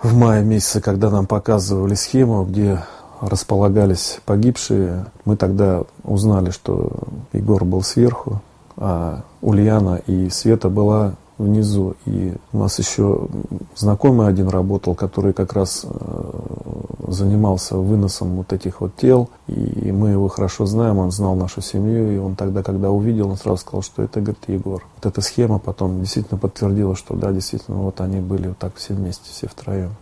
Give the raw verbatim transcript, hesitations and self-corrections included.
в мае месяце, когда нам показывали схему, где располагались погибшие, мы тогда узнали, что Егор был сверху, а Ульяна и Света была внизу. И у нас еще знакомый один работал, который как раз занимался выносом вот этих вот тел. И мы его хорошо знаем, он знал нашу семью. И он тогда, когда увидел, он сразу сказал, что это, говорит, Егор. Вот эта схема потом действительно подтвердила, что да, действительно, вот они были вот так все вместе, все втроем.